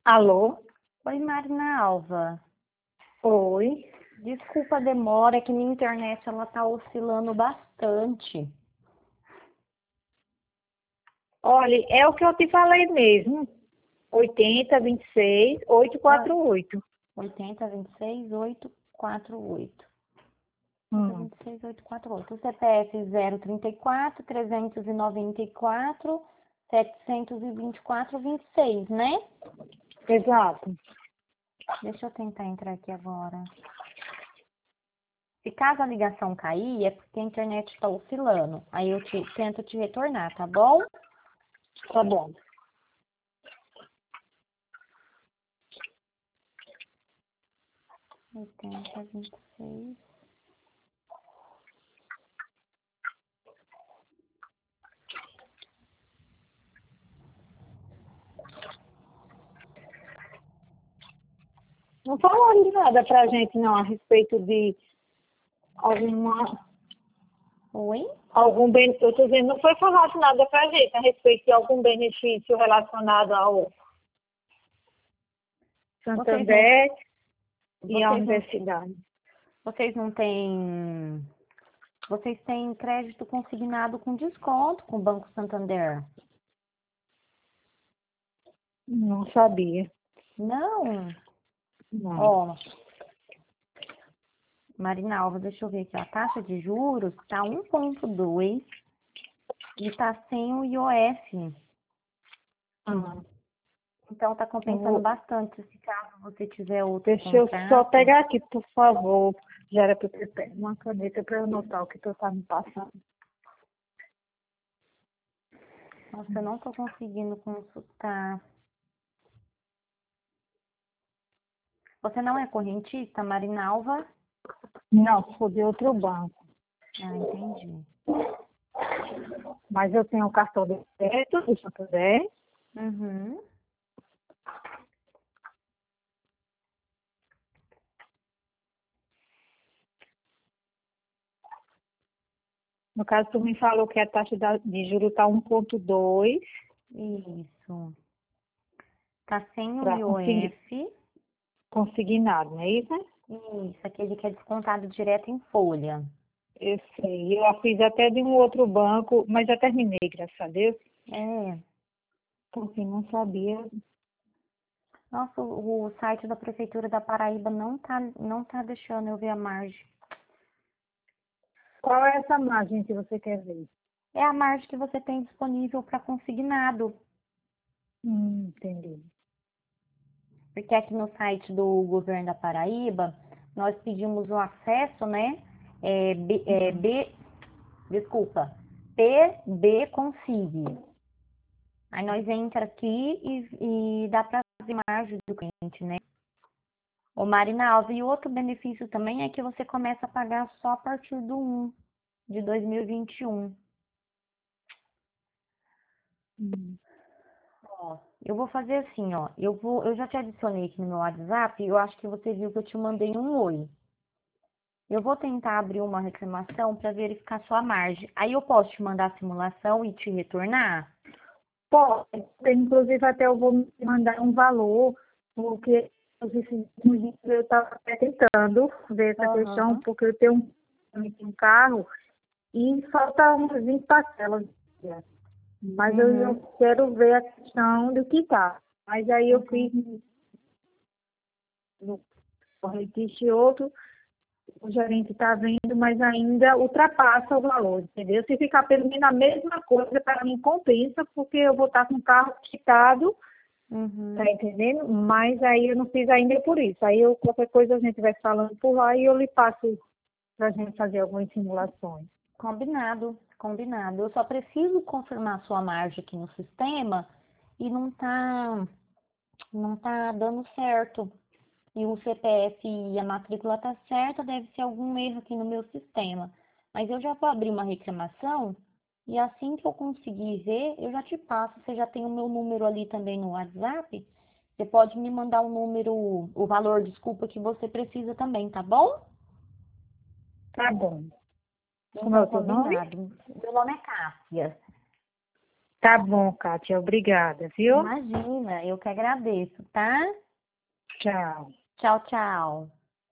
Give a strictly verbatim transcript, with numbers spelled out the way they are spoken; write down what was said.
Alô? Oi, Marinalva. Oi. Desculpa a demora, é que minha internet ela tá oscilando bastante. Olha, é o que eu te falei mesmo. oitenta, vinte e seis, Ah, oitocentos e quarenta e oito. oitenta, vinte e seis, oito, quatro, oito. oitenta, Hum, vinte e seis, oito, quatro, oito. O C P F zero trinta e quatro, trezentos e noventa e quatro, setecentos e vinte e quatro, vinte e seis, né? exato. Deixa eu tentar entrar aqui agora. Se caso a ligação cair, é porque a internet está oscilando. Aí eu te, tento te retornar, tá bom? Tá bom. oitenta, vinte e seis. Não falaram de nada pra gente não a respeito de alguma, Oi? algum benefício. Eu tô dizendo, não foi falado nada pra gente a respeito de algum benefício relacionado ao Vocês não, Santander e à vocês não, universidade. vocês não têm, vocês têm crédito consignado com desconto com o Banco Santander? Não sabia. Não. Não. Ó, Marinalva, deixa eu ver aqui, ó, a taxa de juros tá um ponto dois e tá sem o I O F. Ah, Então tá eu compensando vou- bastante se caso você tiver outro Deixa eu só contrato. pegar aqui, por favor. Já era para eu ter uma caneta para eu anotar o que tu tá me passando. Nossa, eu não tô conseguindo consultar. Você não é correntista, Marinalva? Não, sou de outro banco. Ah, entendi. Mas eu tenho o cartão de crédito do Santander. Uhum. No caso, tu me falou que a taxa da- de juros está um ponto dois Isso. Tá sem o para conseguir I O F. consignado, não é isso? Isso, aquele que é descontado direto em folha. Eu sei. Eu a fiz até de um outro banco, mas já terminei, graças a Deus. É. Porque não sabia. Nossa, o, o site da Prefeitura da Paraíba não tá, não tá deixando eu ver a margem. Qual é essa margem que você quer ver? É a margem que você tem disponível para consignado. Hum, entendi. Porque aqui no site do governo da Paraíba, nós pedimos o acesso, né? É, B, é, Hum. B, desculpa, P B Consigue. Aí nós entra aqui e, e dá para fazer margem do cliente, né? Ô Marinalva, e outro benefício também é que você começa a pagar só a partir do um de dois mil e vinte e um. Hum. Ó, eu vou fazer assim, ó. Eu vou, eu já te adicionei aqui no meu WhatsApp, eu acho que você viu que eu te mandei um oi. Eu vou tentar abrir uma reclamação para verificar sua margem. Aí eu posso te mandar a simulação e te retornar? Pode, inclusive até eu vou me mandar um valor, porque esses últimos dias eu estava tentando ver essa questão, Aham. porque eu tenho um, um carro e falta umas vinte parcelas. Mas eu, eu Uhum. quero ver a questão do que tá. Mas aí eu Uhum. fiz no correntista e outro, o gerente está vendo, mas ainda ultrapassa o valor, entendeu? Se ficar pelo menos a mesma coisa, para mim compensa, porque eu vou estar com o carro quitado. Tá Uhum. entendendo? Mas aí eu não fiz ainda por isso. Aí eu, qualquer coisa a gente vai falando por lá e eu lhe passo pra gente fazer algumas simulações. Combinado, combinado. Eu só preciso confirmar sua margem aqui no sistema e não tá, não tá dando certo. E o C P F e a matrícula tá certa, deve ser algum erro aqui no meu sistema. Mas eu já vou abrir uma reclamação e assim que eu conseguir ver, eu já te passo. Você já tem o meu número ali também no WhatsApp. Você pode me mandar o número, o valor, desculpa, que você precisa também, tá bom? Tá bom. Como é Então, o teu nome? combinado. Meu nome é Cássia. Tá bom, Kátia, obrigada, viu? Imagina, eu que agradeço, tá? Tchau. Tchau, tchau.